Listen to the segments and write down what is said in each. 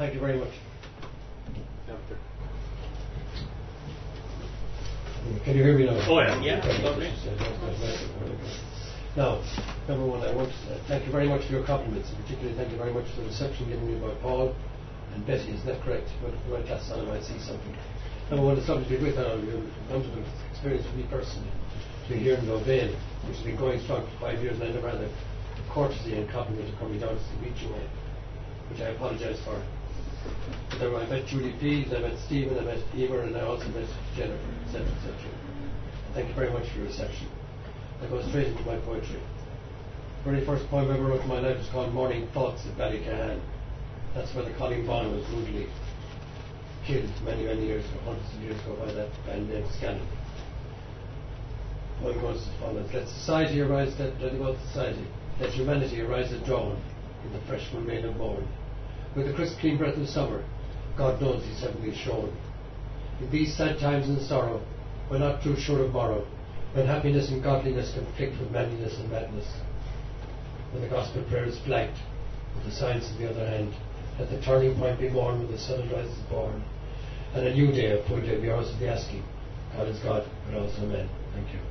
Thank you very much. Can you hear me now? Oh yeah. Yeah. Lovely. Now, number one, I want to thank you very much for your compliments, and particularly thank you very much for the reception given me by Paul and Betty. Is that correct? When I cast on, I might see something. Number one, it's something to do with wonderful experience for me personally to be here in Louvain, which has been going strong for 5 years, and I never had the courtesy and compliment to come down to meet you all, which I apologise for. But then I met Julie Pease, I met Stephen, I met Emer, and I also met Jennifer, etc., etc. Thank you very much for your reception. I go straight into my poetry. The very first poem I ever wrote in my life was called Morning Thoughts at Ballycahan. That's where the Colleen Vaughan was brutally killed many, many years ago, hundreds of years ago, by that band named Scandal. The poem goes as follows: Let society arise, let society, let humanity arise at dawn in the fresh remain of morn. With the crisp clean breath of summer, God knows He's heavenly shone. In these sad times and sorrow, we're not too sure of morrow, when happiness and godliness conflict with manliness and madness. When the gospel prayer is flagged, with the science in the other hand, let the turning point be born when the sun rises born, and a new day, a full day, be ours of the asking. God is God, but also man. Thank you.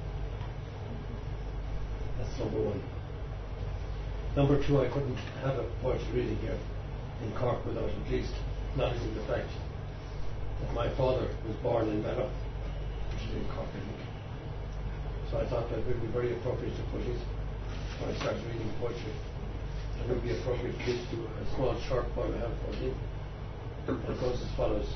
That's number one. Number two, I couldn't have a poetry reading here in Cork without at least acknowledging the fact that my father was born in Mallow, which is in Cork, I think. So I thought that it would be very appropriate to put it when I started reading poetry. It would be appropriate to do a small short poem I have for him. And it goes as follows.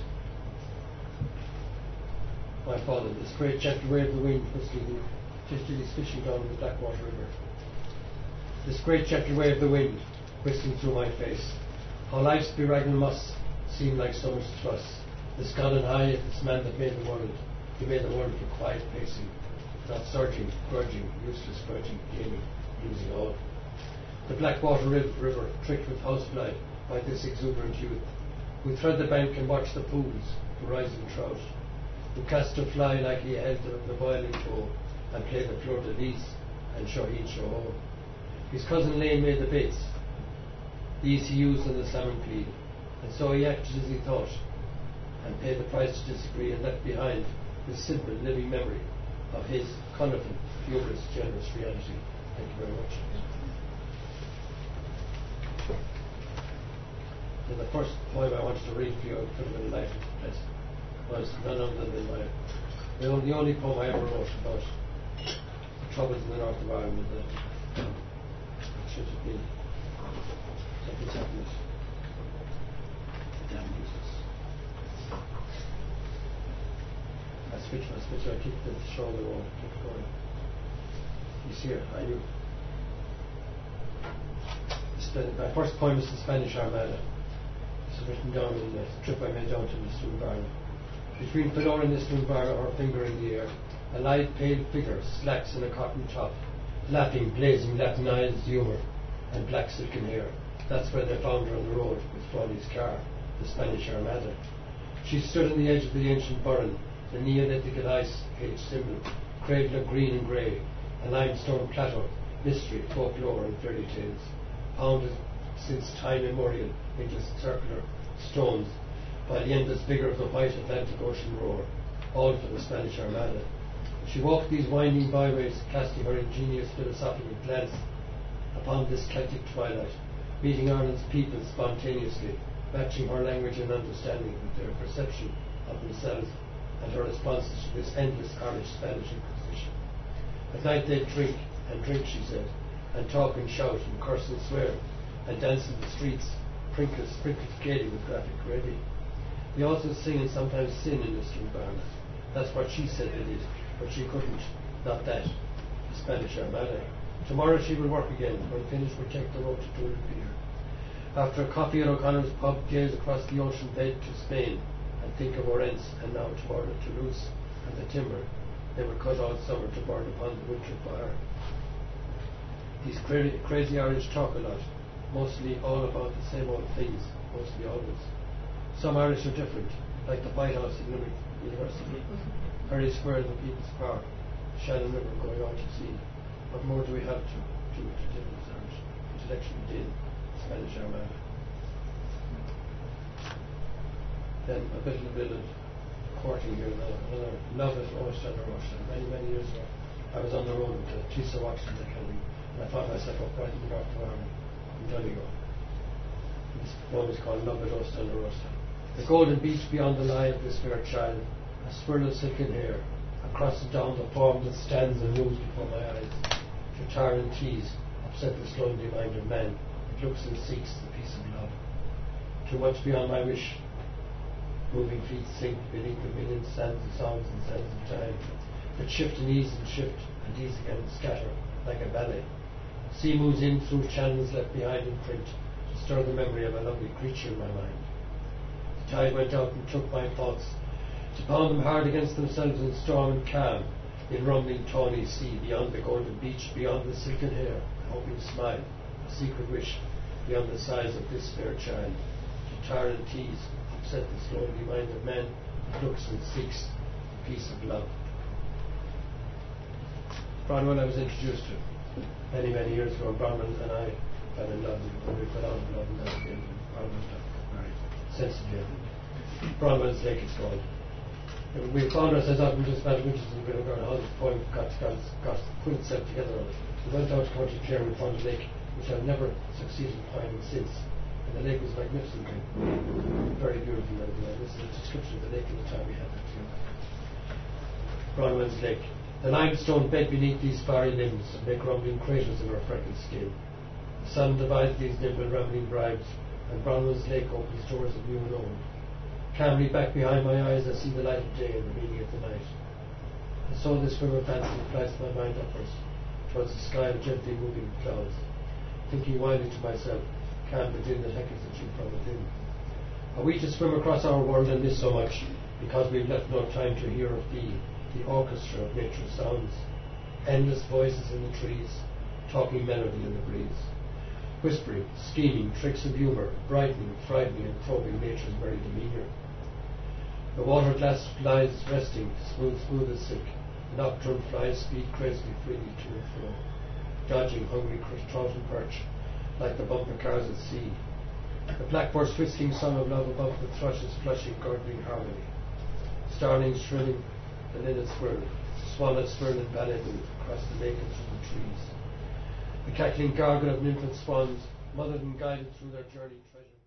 My father, this great gentle wave of the wind whistling his fishing down the Blackwater River. This great gentle wave of the wind whistling through my face. How life's bedraggled muss seem like so much to us. This God and high, this man that made the world, He made the world for quiet pacing, not surging, grudging, useless grudging, gaming, losing all. The Blackwater River, tricked with housefly by this exuberant youth, who thread the bank and watch the pools, the rising trout, who cast a fly like he held the boiling bow, and played the fleur-de-lis and show-heed show-ho. His cousin Lane made the baits. These he used on the salmon clean, and so he acted as he thought, and paid the price to disagree, and left behind the simple living memory of his colourful, humorous, generous reality. Thank you very much. And the first poem I wanted to read for you, I could have been a life of was none other than the only poem I ever wrote about the troubles in the north of Ireland that should have been something's happened. Damn useless. I keep the shoulder on, keep going. You see it, I knew. My first poem is The Spanish Armada. This is written down in the trip I made down to Lisdoonvarna. Between Fedora and Lisdoonvarna, her finger in the air, a lithe, pale figure, slacks in a cotton top, laughing, blazing, Latinized humour, and black silken hair. That's where they found her on the road with Frawley's car, the Spanish Armada. She stood on the edge of the ancient burren, the Neolithic ice age symbol, cradle of green and grey, a limestone plateau, mystery, folklore, and fairy tales, pounded since time immemorial into circular stones by the endless vigour of the white Atlantic Ocean roar, all for the Spanish Armada. She walked these winding byways, casting her ingenious philosophical glance upon this Celtic twilight, meeting Ireland's people spontaneously, matching her language and understanding with their perception of themselves and her responses to this endless Irish-Spanish inquisition. At night they'd drink, she said, and talk and shout and curse and swear, and dance in the streets, sprinkled gaily with graphic gravy. They also sing and sometimes sin in Lisdoonvarna. That's what she said they did, but she couldn't. Not that. The Spanish Armada. Tomorrow she will work again. When finished, we'll take the road to Tullapeer. After a coffee at O'Connor's pub, gaze across the ocean bed to Spain, and think of Orense, and now toward Toulouse and the timber they will cut all summer to burn upon the winter fire. These crazy Irish talk a lot, mostly all about the same old things, mostly always. Some Irish are different, like the White House in Limerick University, Perry Square in the People's Park, Shannon River going out to sea. What more do we have to do to deal with Irish intellectually in Spanish Armada? then a bit of courting here, another love at Orstad or Orstad. Many years ago, I was on the road with Tisa Watson, and I found myself up right in the north of Ireland, in Donegal. This poem is called Love at Orstad or Orstad. The golden beach beyond the lie of this fair child, a swirl of silken hair, across and down the form that stands and moves before my eyes. To tar and tease, upset the slowly minded man, it looks and seeks the peace of love. Too much beyond my wish, moving feet sink beneath the million sands of songs and sands of time, that shift and ease and ease again and scatter like a ballet. Sea moves in through channels left behind in print, to stir the memory of a lovely creature in my mind. The tide went out and took my thoughts, to pound them hard against themselves in storm and calm, in rumbling tawny sea, beyond the golden beach, beyond the silken hair, a hoping smile, a secret wish, beyond the size of this fair child, to tar and tease, upset the slowly minded man, that looks and seeks the peace of love. Bronwyn I was introduced to many years ago. Bronwyn and I fell in love, and we fell out of love, and that again, Bronwyn got married sensibly. Bronwyn's Lake is called. We found ourselves out in just about winters in Glengarry. How this poem got put itself together. We went out to County Clare and found a lake which I've never succeeded in finding since. And the lake was magnificent, very beautiful. This is a description of the lake at the time we had it together. Bronwyn's Lake. The limestone bed beneath these fiery limbs make rumbling craters in her freckled skin. The sun divides these nimble rambling bribes, and Bronwyn's Lake opens doors of new and old. Calmly back behind my eyes I see the light of day and the meaning of the night. And so this swimmer fancy flies my mind upwards, towards the sky of gently moving clouds, thinking wildly to myself, calm within that heckles the chief from within. Are we to swim across our world and miss so much, because we've left no time to hear of thee, the orchestra of nature's sounds, endless voices in the trees, talking melody in the breeze, whispering, scheming, tricks of humour, brightening, frightening and probing nature's very demeanour. The water glass lies resting, smooth as silk. The nocturne flies speed crazily freely to and fro, dodging hungry trout and perch, like the bumper cars at sea. The blackbird's whisking song of love above the thrush's flushing, gurgling harmony. Starlings shrilling, the linnets whirl, swallows swirl in ballet across the lake and through the trees. The cackling gargle of nymph and swans, mothered and guided through their journey treasure.